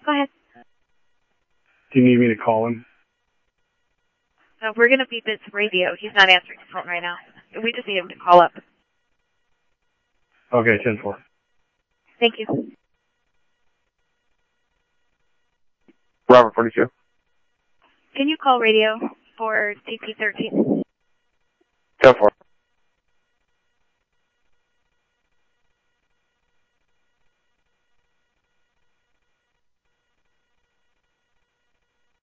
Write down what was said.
Go ahead. Do you need me to call him? No, we're going to beep his radio. He's not answering his phone right now. We just need him to call up. Okay, 10-4. Thank you. Robert 42. Can you call radio for CP13? 10-4.